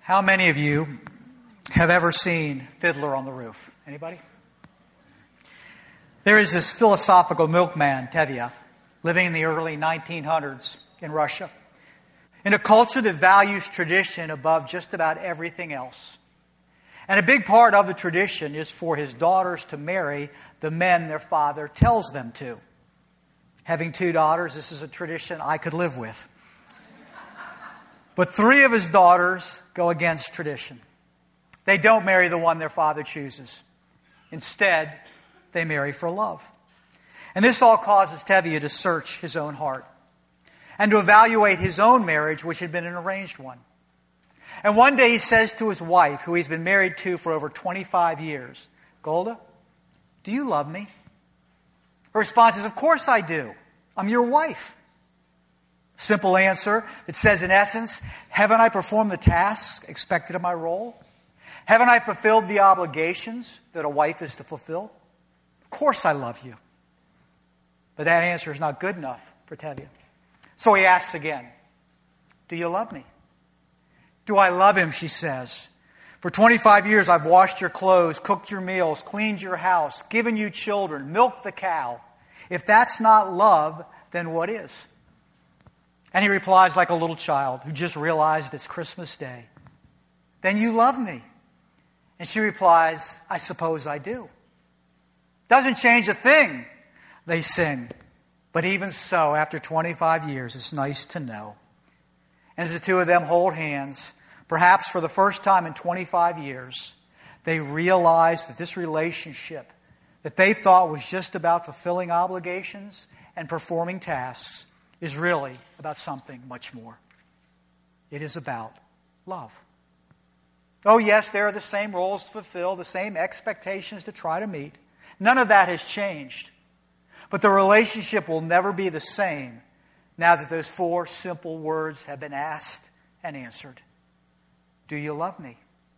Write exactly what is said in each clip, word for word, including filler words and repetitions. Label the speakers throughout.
Speaker 1: How many of you have ever seen Fiddler on the Roof? Anybody? There is this philosophical milkman, Tevye, living in the early nineteen hundreds in Russia, in a culture that values tradition above just about everything else. And a big part of the tradition is for his daughters to marry the men their father tells them to. Having two daughters, this is a tradition I could live with. But three of his daughters go against tradition. They don't marry the one their father chooses. Instead, they marry for love. And this all causes Tevye to search his own heart and to evaluate his own marriage, which had been an arranged one. And one day he says to his wife, who he's been married to for over twenty-five years, "Golda, do you love me?" Her response is, "Of course I do. I'm your wife." Simple answer. It says, in essence, haven't I performed the tasks expected of my role? Haven't I fulfilled the obligations that a wife is to fulfill? Of course I love you. But that answer is not good enough for Tevye. So he asks again, "Do you love me?" "Do I love him?" she says. "For twenty-five years I've washed your clothes, cooked your meals, cleaned your house, given you children, milked the cow. If that's not love, then what is?" And he replies like a little child who just realized it's Christmas Day. "Then you love me." And she replies, "I suppose I do." "Doesn't change a thing," they sing. But even so, after twenty-five years, it's nice to know. And as the two of them hold hands, perhaps for the first time in twenty-five years, they realize that this relationship that they thought was just about fulfilling obligations and performing tasks is really about something much more. It is about love. Oh yes, there are the same roles to fulfill, the same expectations to try to meet. None of that has changed. But the relationship will never be the same now that those four simple words have been asked and answered. Do you love me?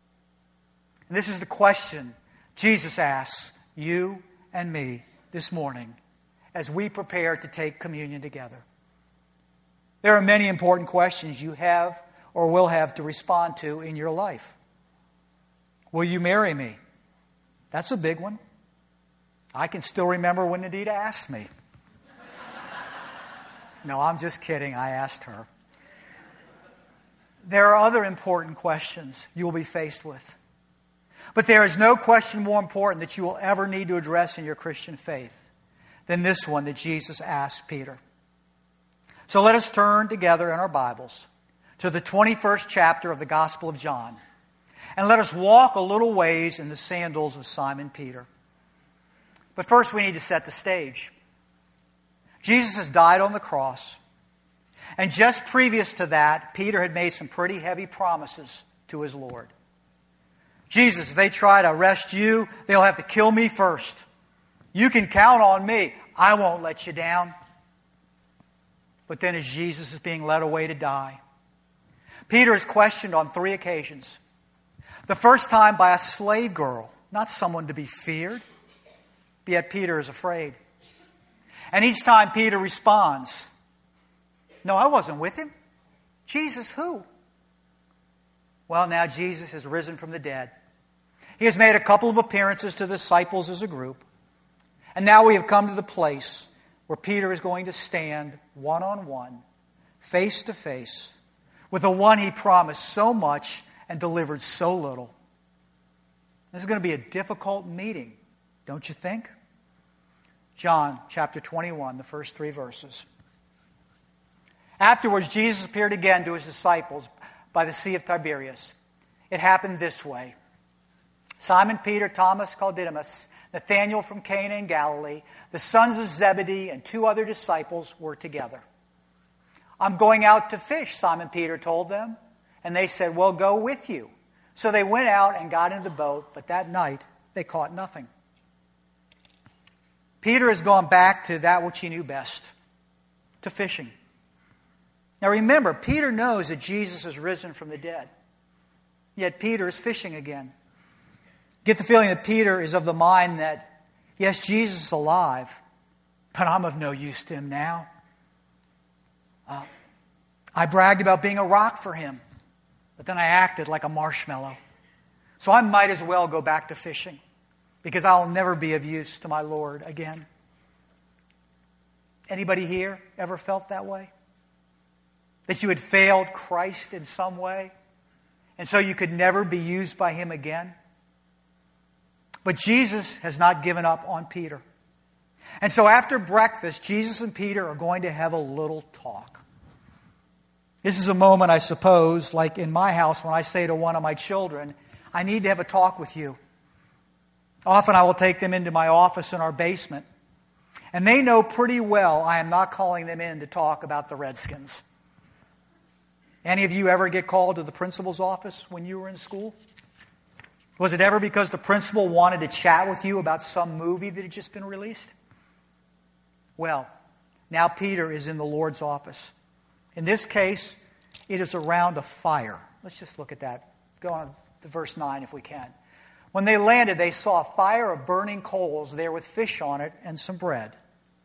Speaker 1: And this is the question Jesus asks you and me this morning as we prepare to take communion together. There are many important questions you have or will have to respond to in your life. Will you marry me? That's a big one. I can still remember when Nadita asked me. No, I'm just kidding. I asked her. There are other important questions you will be faced with. But there is no question more important that you will ever need to address in your Christian faith than this one that Jesus asked Peter. So let us turn together in our Bibles to the twenty-first chapter of the Gospel of John. And let us walk a little ways in the sandals of Simon Peter. But first we need to set the stage. Jesus has died on the cross. And just previous to that, Peter had made some pretty heavy promises to his Lord. "Jesus, if they try to arrest you, they'll have to kill me first. You can count on me. I won't let you down." But then as Jesus is being led away to die, Peter is questioned on three occasions. The first time by a slave girl, not someone to be feared. But yet Peter is afraid. And each time Peter responds, "No, I wasn't with him." "Jesus, who?" Well, now Jesus has risen from the dead. He has made a couple of appearances to the disciples as a group. And now we have come to the place where Peter is going to stand one-on-one, face-to-face, with the one he promised so much and delivered so little. This is going to be a difficult meeting, don't you think? John chapter twenty-one, the first three verses. Afterwards, Jesus appeared again to his disciples by the Sea of Tiberias. It happened this way. Simon Peter, Thomas called Didymus, Nathanael from Cana in Galilee, the sons of Zebedee, and two other disciples were together. "I'm going out to fish," Simon Peter told them. And they said, "Well, go with you." So they went out and got into the boat, but that night they caught nothing. Peter has gone back to that which he knew best, to fishing. Now remember, Peter knows that Jesus has risen from the dead. Yet Peter is fishing again. Get the feeling that Peter is of the mind that, yes, Jesus is alive, but I'm of no use to him now. Uh, I bragged about being a rock for him. but then I acted like a marshmallow. So I might as well go back to fishing because I'll never be of use to my Lord again. Anybody here ever felt that way? That you had failed Christ in some way, and so you could never be used by Him again? But Jesus has not given up on Peter. And so after breakfast, Jesus and Peter are going to have a little talk. This is a moment, I suppose, like in my house when I say to one of my children, I need to have a talk with you. Often I will take them into my office in our basement. And they know pretty well I am not calling them in to talk about the Redskins. Any of you ever get called to the principal's office when you were in school? Was it ever because the principal wanted to chat with you about some movie that had just been released? Well, now Peter is in the Lord's office. In this case, it is around a fire. Let's just look at that. Go on to verse nine if we can. When they landed, they saw a fire of burning coals there with fish on it and some bread.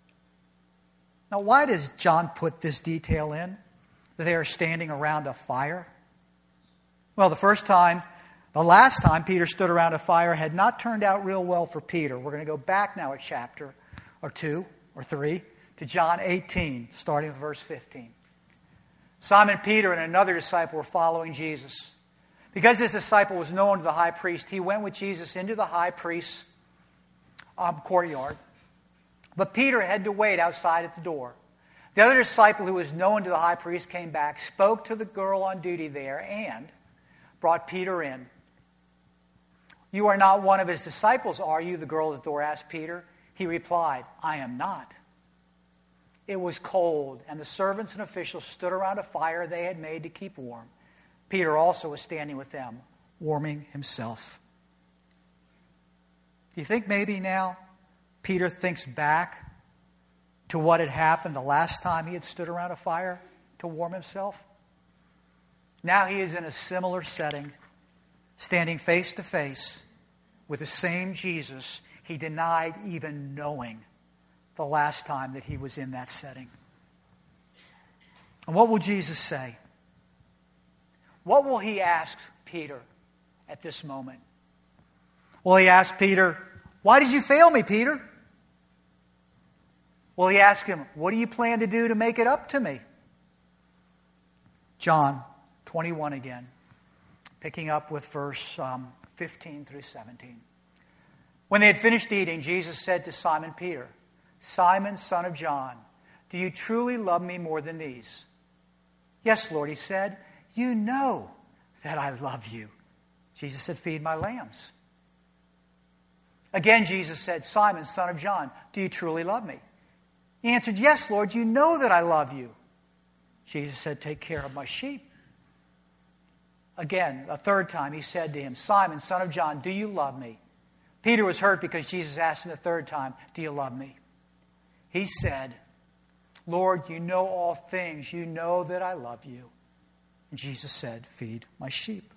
Speaker 1: Now, why does John put this detail in? That they are standing around a fire? Well, the first time, the last time Peter stood around a fire had not turned out real well for Peter. We're going to go back now a chapter or two or three to John eighteen, starting with verse fifteen. Simon Peter and another disciple were following Jesus. Because this disciple was known to the high priest, he went with Jesus into the high priest's um, courtyard. But Peter had to wait outside at the door. The other disciple who was known to the high priest came back, spoke to the girl on duty there, and brought Peter in. You are not one of his disciples, are you? The girl at the door asked Peter. He replied, I am not. It was cold, and the servants and officials stood around a fire they had made to keep warm. Peter also was standing with them, warming himself. Do you think maybe now Peter thinks back to what had happened the last time he had stood around a fire to warm himself? Now he is in a similar setting, standing face to face with the same Jesus he denied even knowing the last time that he was in that setting. And what will Jesus say? What will he ask Peter at this moment? Will he ask Peter, why did you fail me, Peter? Will he ask him, what do you plan to do to make it up to me? John twenty-one again, picking up with verse um, fifteen through seventeen. When they had finished eating, Jesus said to Simon Peter, Simon, son of John, do you truly love me more than these? Yes, Lord, he said, you know that I love you. Jesus said, feed my lambs. Again, Jesus said, Simon, son of John, do you truly love me? He answered, yes, Lord, you know that I love you. Jesus said, take care of my sheep. Again, a third time, he said to him, Simon, son of John, do you love me? Peter was hurt because Jesus asked him the third time, do you love me? He said, Lord, you know all things. You know that I love you. And Jesus said, feed my sheep.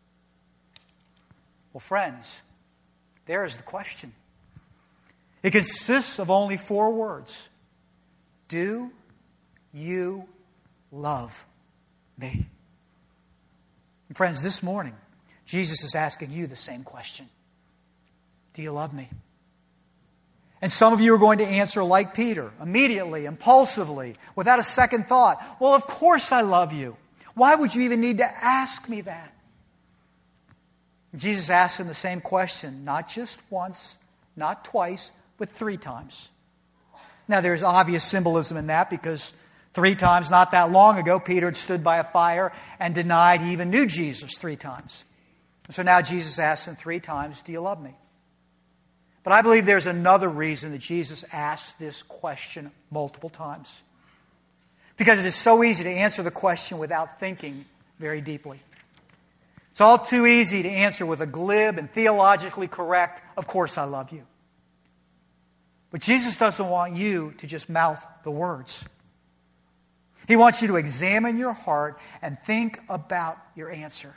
Speaker 1: Well, friends, there is the question. It consists of only four words. Do you love me? And friends, this morning, Jesus is asking you the same question. Do you love me? And some of you are going to answer like Peter, immediately, impulsively, without a second thought. Well, of course I love you. Why would you even need to ask me that? Jesus asked him the same question, not just once, not twice, but three times. Now, there's obvious symbolism in that because three times, not that long ago, Peter had stood by a fire and denied he even knew Jesus three times. So now Jesus asks him three times, do you love me? But I believe there's another reason that Jesus asks this question multiple times. Because it is so easy to answer the question without thinking very deeply. It's all too easy to answer with a glib and theologically correct, of course I love you. But Jesus doesn't want you to just mouth the words. He wants you to examine your heart and think about your answer.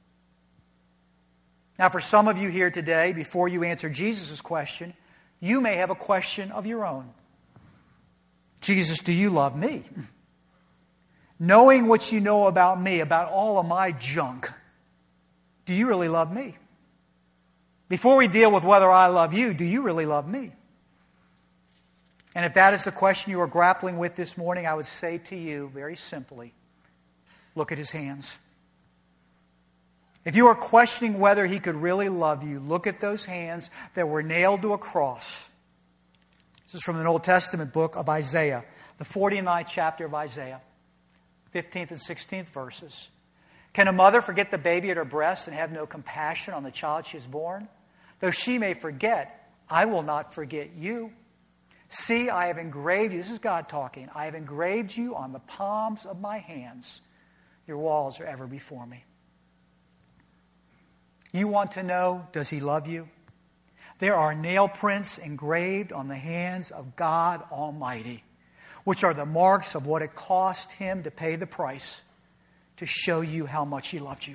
Speaker 1: Now, for some of you here today, before you answer Jesus' question, you may have a question of your own. Jesus, do you love me? knowing what you know about me, about all of my junk, do you really love me? Before we deal with whether I love you, do you really love me? And if that is the question you are grappling with this morning, I would say to you very simply, look at his hands. If you are questioning whether he could really love you, look at those hands that were nailed to a cross. This is from an Old Testament book of Isaiah, the forty-ninth chapter of Isaiah, fifteenth and sixteenth verses. Can a mother forget the baby at her breast and have no compassion on the child she has born? Though she may forget, I will not forget you. See, I have engraved you, this is God talking, I have engraved you on the palms of my hands. Your walls are ever before me. You want to know, does he love you? There are nail prints engraved on the hands of God Almighty, which are the marks of what it cost him to pay the price to show you how much he loved you.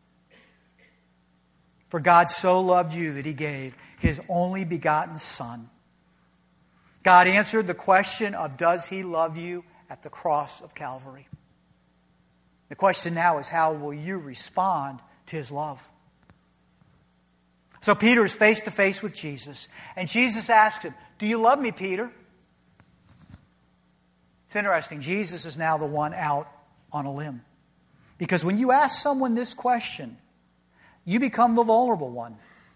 Speaker 1: For God so loved you that he gave his only begotten Son. God answered the question of does he love you at the cross of Calvary. The question now is how will you respond to his love? So Peter is face to face with Jesus, and Jesus asks him, do you love me, Peter? It's interesting. Jesus is now the one out on a limb. Because when you ask someone this question, you become the vulnerable one.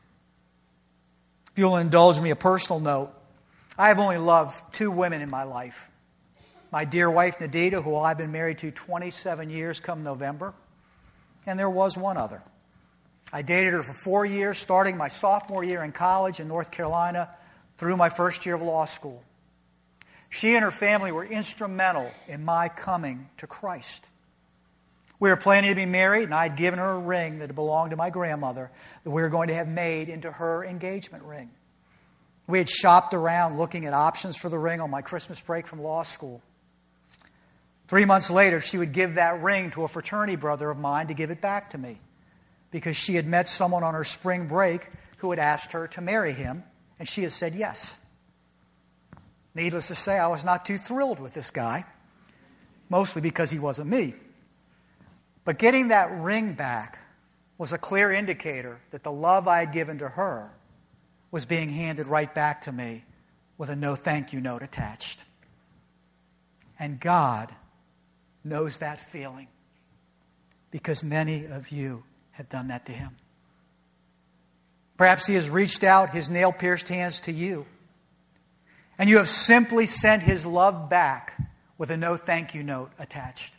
Speaker 1: If you'll indulge me a personal note, I have only loved two women in my life. My dear wife, Nadita, who I've been married to twenty-seven years come November. And there was one other. I dated her for four years, starting my sophomore year in college in North Carolina through my first year of law school. She and her family were instrumental in my coming to Christ. We were planning to be married, and I had given her a ring that belonged to my grandmother that we were going to have made into her engagement ring. We had shopped around looking at options for the ring on my Christmas break from law school. Three months later, she would give that ring to a fraternity brother of mine to give it back to me because she had met someone on her spring break who had asked her to marry him, and she had said yes. Needless to say, I was not too thrilled with this guy, mostly because he wasn't me. But getting that ring back was a clear indicator that the love I had given to her was being handed right back to me with a no thank you note attached. And God knows that feeling because many of you have done that to him. Perhaps he has reached out his nail-pierced hands to you, and you have simply sent his love back with a no thank you note attached.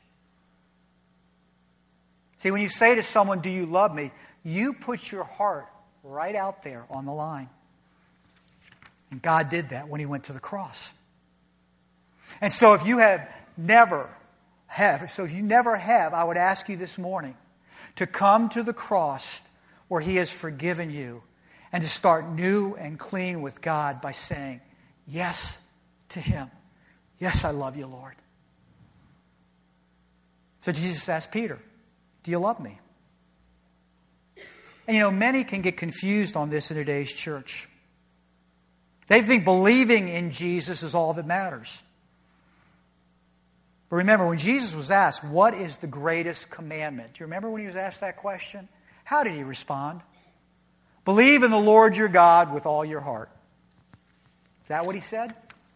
Speaker 1: See, when you say to someone, do you love me? You put your heart right out there on the line. And God did that when he went to the cross. And so if you have never have, so if you never have, I would ask you this morning to come to the cross where he has forgiven you and to start new and clean with God by saying yes to him. Yes, I love you, Lord. So Jesus asked Peter, do you love me? And you know, many can get confused on this in today's church. They think believing in Jesus is all that matters. But remember, when Jesus was asked, what is the greatest commandment? Do you remember when he was asked that question? How did he respond? Believe in the Lord your God with all your heart. Is that what he said?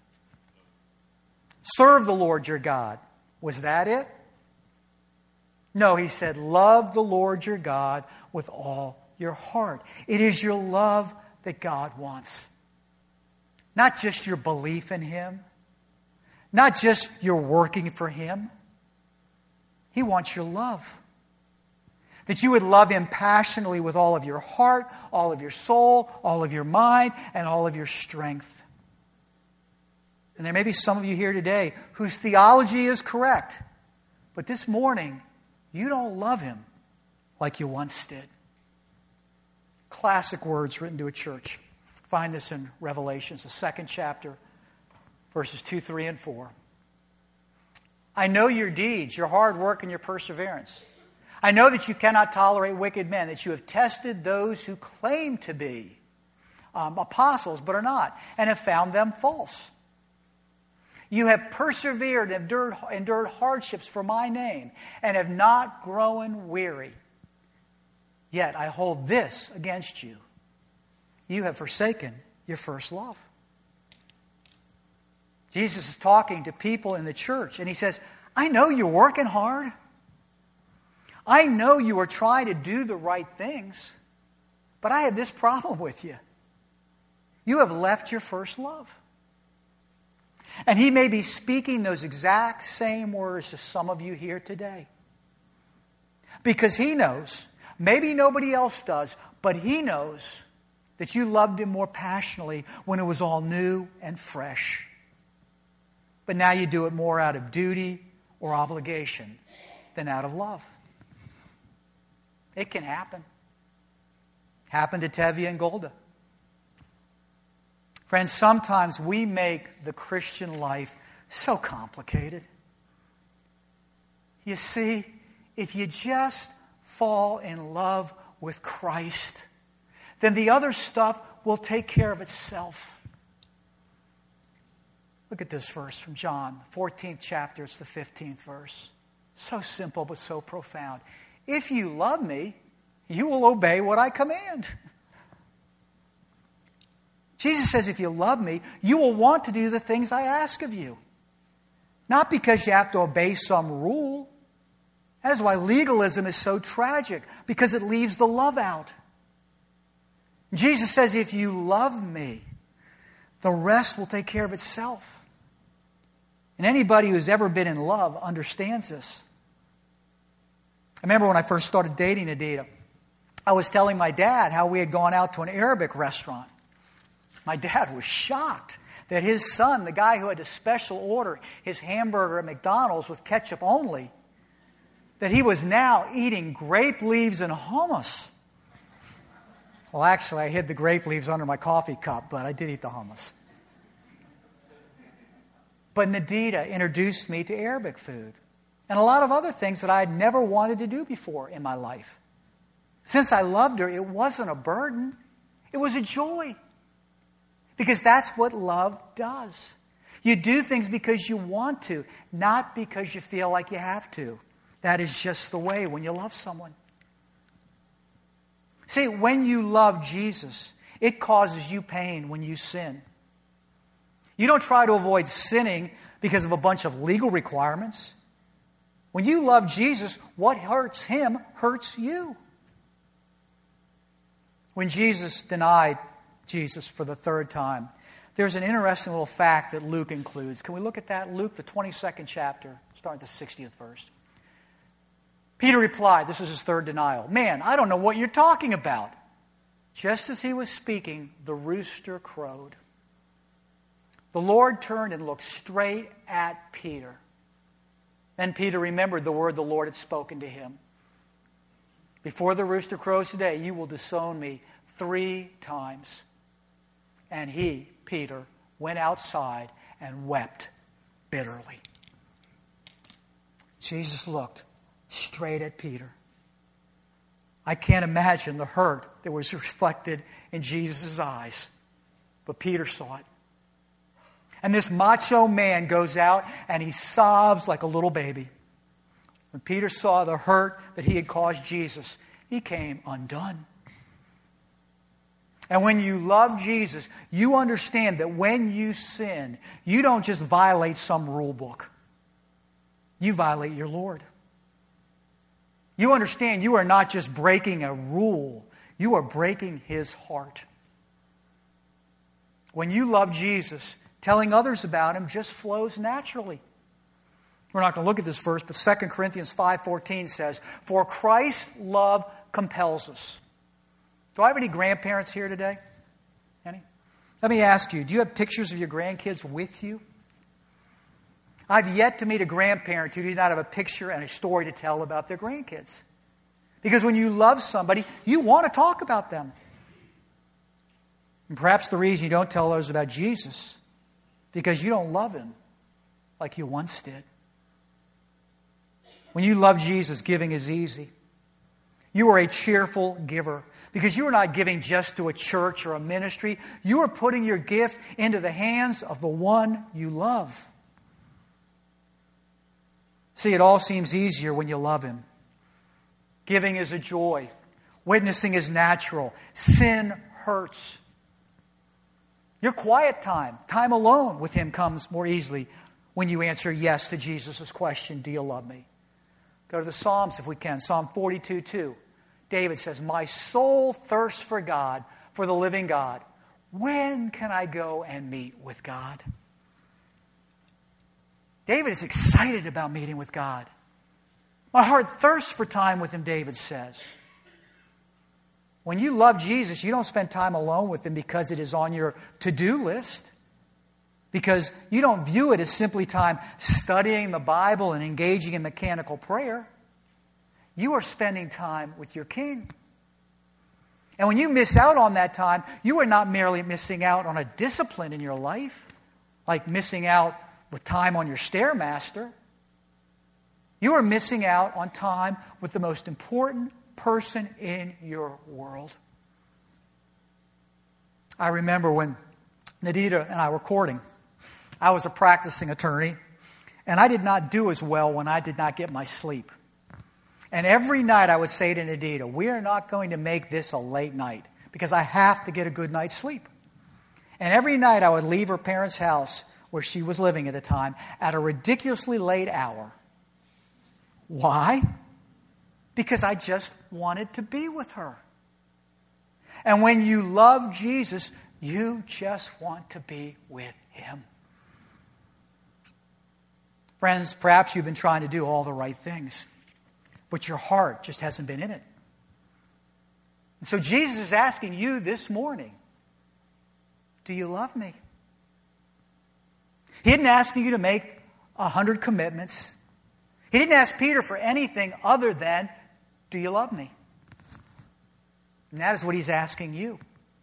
Speaker 1: Serve the Lord your God. Was that it? No, he said, love the Lord your God with all your heart. It is your love that God wants. Not just your belief in him. Not just your working for him. He wants your love. That you would love him passionately with all of your heart, all of your soul, all of your mind, and all of your strength. And there may be some of you here today whose theology is correct. But this morning, you don't love him like you once did. Classic words written to a church. Find this in Revelations, the second chapter, verses two, three, and four. I know your deeds, your hard work, and your perseverance. I know that you cannot tolerate wicked men, that you have tested those who claim to be um, apostles but are not, and have found them false. You have persevered and endured, endured hardships for my name and have not grown weary. Yet I hold this against you. You have forsaken your first love. Jesus is talking to people in the church, and he says, I know you're working hard. I know you are trying to do the right things, but I have this problem with you. You have left your first love. And he may be speaking those exact same words to some of you here today. Because he knows, maybe nobody else does, but he knows that you loved him more passionately when it was all new and fresh. But now you do it more out of duty or obligation than out of love. It can happen. Happened to Tevye and Golda. Friends, sometimes we make the Christian life so complicated. You see, if you just fall in love with Christ, then the other stuff will take care of itself. Look at this verse from John, fourteenth chapter, it's the fifteenth verse. So simple but so profound. If you love me, you will obey what I command. Jesus says, if you love me, you will want to do the things I ask of you. Not because you have to obey some rule. That is why legalism is so tragic, because it leaves the love out. Jesus says, if you love me, the rest will take care of itself. And anybody who's ever been in love understands this. I remember when I first started dating Adita, I was telling my dad how we had gone out to an Arabic restaurant. My dad was shocked that his son, the guy who had to special order his hamburger at McDonald's with ketchup only, that he was now eating grape leaves and hummus. Well, actually, I hid the grape leaves under my coffee cup, but I did eat the hummus. But Nadita introduced me to Arabic food and a lot of other things that I had never wanted to do before in my life. Since I loved her, it wasn't a burden. It was a joy. Because that's what love does. You do things because you want to, not because you feel like you have to. That is just the way when you love someone. See, when you love Jesus, it causes you pain when you sin. You don't try to avoid sinning because of a bunch of legal requirements. When you love Jesus, what hurts him hurts you. When Jesus denied Jesus for the third time, there's an interesting little fact that Luke includes. Can we look at that? Luke, the twenty-second chapter, starting at the sixtieth verse. Peter replied, this is his third denial, "Man, I don't know what you're talking about." Just as he was speaking, the rooster crowed. The Lord turned and looked straight at Peter. Then Peter remembered the word the Lord had spoken to him. "Before the rooster crows today, you will disown me three times." And he, Peter, went outside and wept bitterly. Jesus looked straight at Peter. I can't imagine the hurt that was reflected in Jesus' eyes, but Peter saw it. And this macho man goes out and he sobs like a little baby. When Peter saw the hurt that he had caused Jesus, he came undone. And when you love Jesus, you understand that when you sin, you don't just violate some rule book. You violate your Lord. You understand you are not just breaking a rule, you are breaking his heart. When you love Jesus, telling others about him just flows naturally. We're not going to look at this verse, but Second Corinthians five fourteen says, "For Christ's love compels us." Do I have any grandparents here today? Any? Let me ask you, do you have pictures of your grandkids with you? I've yet to meet a grandparent who did not have a picture and a story to tell about their grandkids. Because when you love somebody, you want to talk about them. And perhaps the reason you don't tell others about Jesus, because you don't love him like you once did. When you love Jesus, giving is easy. You are a cheerful giver. Because you are not giving just to a church or a ministry. You are putting your gift into the hands of the one you love. See, it all seems easier when you love Him. Giving is a joy. Witnessing is natural. Sin hurts. Your quiet time, time alone with Him, comes more easily when you answer yes to Jesus' question, do you love me? Go to the Psalms if we can. Psalm forty-two two. David says, my soul thirsts for God, for the living God. When can I go and meet with God? David is excited about meeting with God. My heart thirsts for time with Him, David says. When you love Jesus, you don't spend time alone with Him because it is on your to-do list. Because you don't view it as simply time studying the Bible and engaging in mechanical prayer. You are spending time with your King. And when you miss out on that time, you are not merely missing out on a discipline in your life, like missing out with time on your Stairmaster. You are missing out on time with the most important person in your world. I remember when Nadita and I were courting, I was a practicing attorney, and I did not do as well when I did not get my sleep. And every night I would say to Nadita, we are not going to make this a late night because I have to get a good night's sleep. And every night I would leave her parents' house where she was living at the time at a ridiculously late hour. Why? Because I just wanted to be with her. And when you love Jesus, you just want to be with Him. Friends, perhaps you've been trying to do all the right things, but your heart just hasn't been in it. And so Jesus is asking you this morning, do you love me? He didn't ask you to make a hundred commitments. He didn't ask Peter for anything other than, do you love me? And that is what He's asking you.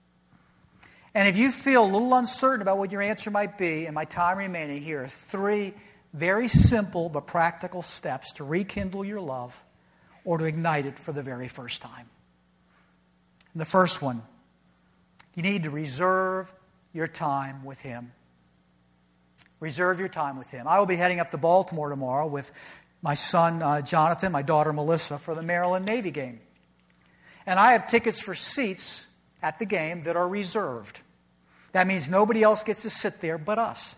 Speaker 1: And if you feel a little uncertain about what your answer might be, in my time remaining, here are three very simple but practical steps to rekindle your love or to ignite it for the very first time. And the first one, you need to reserve your time with Him. Reserve your time with Him. I will be heading up to Baltimore tomorrow with my son uh, Jonathan, my daughter Melissa, for the Maryland Navy game. And I have tickets for seats at the game that are reserved. That means nobody else gets to sit there but us.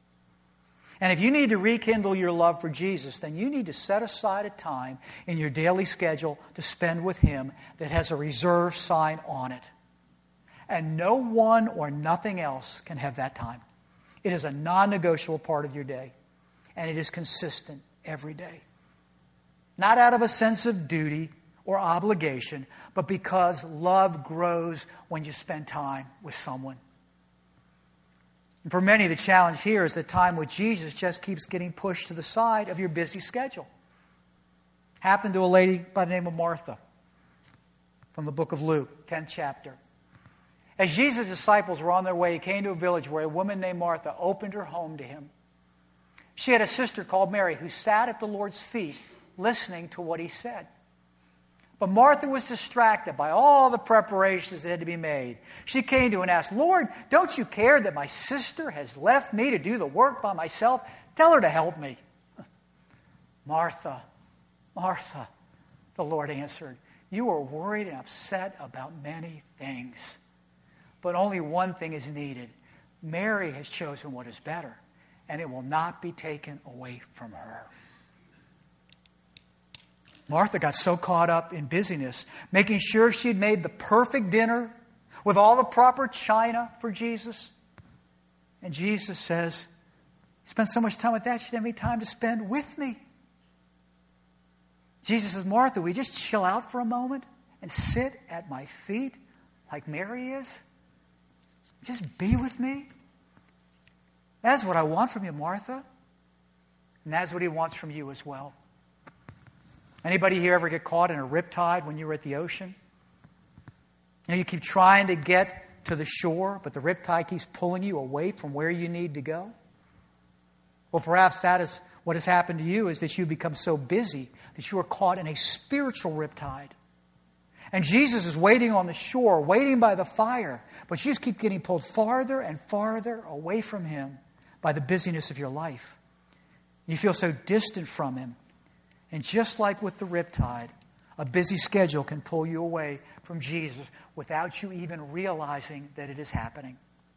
Speaker 1: And if you need to rekindle your love for Jesus, then you need to set aside a time in your daily schedule to spend with Him that has a reserve sign on it. And no one or nothing else can have that time. It is a non-negotiable part of your day. And it is consistent every day. Not out of a sense of duty or obligation, but because love grows when you spend time with someone. And for many, the challenge here is that time with Jesus just keeps getting pushed to the side of your busy schedule. Happened to a lady by the name of Martha from the book of Luke, tenth chapter. As Jesus' disciples were on their way, He came to a village where a woman named Martha opened her home to Him. She had a sister called Mary who sat at the Lord's feet listening to what He said. But Martha was distracted by all the preparations that had to be made. She came to Him and asked, Lord, don't you care that my sister has left me to do the work by myself? Tell her to help me. Martha, Martha, the Lord answered, you are worried and upset about many things. But only one thing is needed. Mary has chosen what is better, and it will not be taken away from her. Martha got so caught up in busyness, making sure she'd made the perfect dinner with all the proper china for Jesus. And Jesus says, spent so much time with that, she didn't have any time to spend with me. Jesus says, Martha, will you just chill out for a moment and sit at my feet like Mary is? Just be with me. That's what I want from you, Martha. And that's what He wants from you as well. Anybody here ever get caught in a riptide when you were at the ocean? You know, you keep trying to get to the shore, but the riptide keeps pulling you away from where you need to go. Well, perhaps that is what has happened to you, is that you become so busy that you are caught in a spiritual riptide. And Jesus is waiting on the shore, waiting by the fire, but you just keep getting pulled farther and farther away from Him by the busyness of your life. You feel so distant from Him. And just like with the riptide, a busy schedule can pull you away from Jesus without you even realizing that it is happening.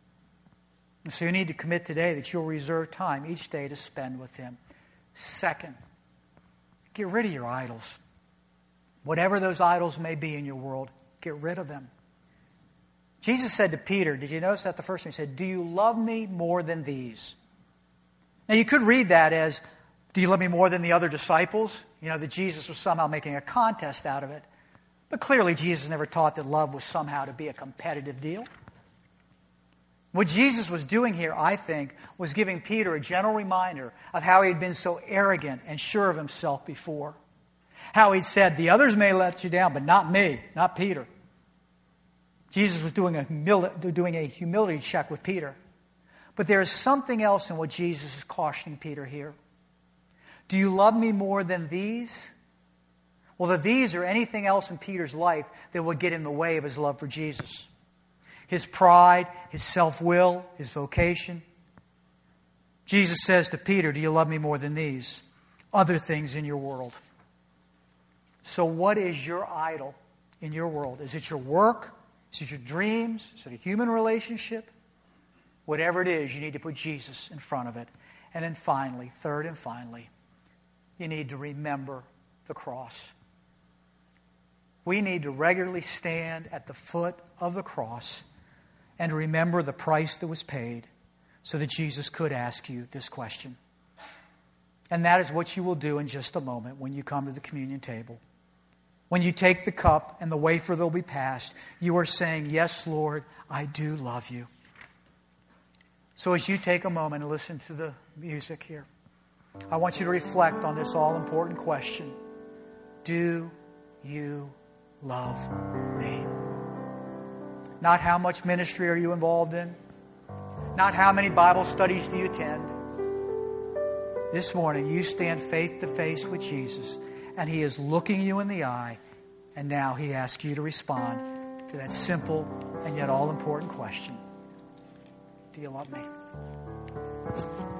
Speaker 1: And so you need to commit today that you'll reserve time each day to spend with Him. Second, get rid of your idols. Whatever those idols may be in your world, get rid of them. Jesus said to Peter, did you notice that the first time? He said, do you love me more than these? Now you could read that as, do you love me more than the other disciples? You know, that Jesus was somehow making a contest out of it. But clearly Jesus never taught that love was somehow to be a competitive deal. What Jesus was doing here, I think, was giving Peter a gentle reminder of how he had been so arrogant and sure of himself before. How he'd said, the others may let you down, but not me, not Peter. Jesus was doing a, humili- doing a humility check with Peter. But there is something else in what Jesus is cautioning Peter here. Do you love me more than these? Well, the these or anything else in Peter's life that would get in the way of his love for Jesus. His pride, his self-will, his vocation. Jesus says to Peter, do you love me more than these? Other things in your world. So what is your idol in your world? Is it your work? Is it your dreams? Is it a human relationship? Whatever it is, you need to put Jesus in front of it. And then finally, third and finally, you need to remember the cross. We need to regularly stand at the foot of the cross and remember the price that was paid so that Jesus could ask you this question. And that is what you will do in just a moment when you come to the communion table. When you take the cup and the wafer that will be passed, you are saying, yes, Lord, I do love you. So as you take a moment and listen to the music here, I want you to reflect on this all-important question. Do you love me? Not how much ministry are you involved in. Not how many Bible studies do you attend. This morning, you stand face to face with Jesus, and He is looking you in the eye, and now He asks you to respond to that simple and yet all-important question. Do you love me?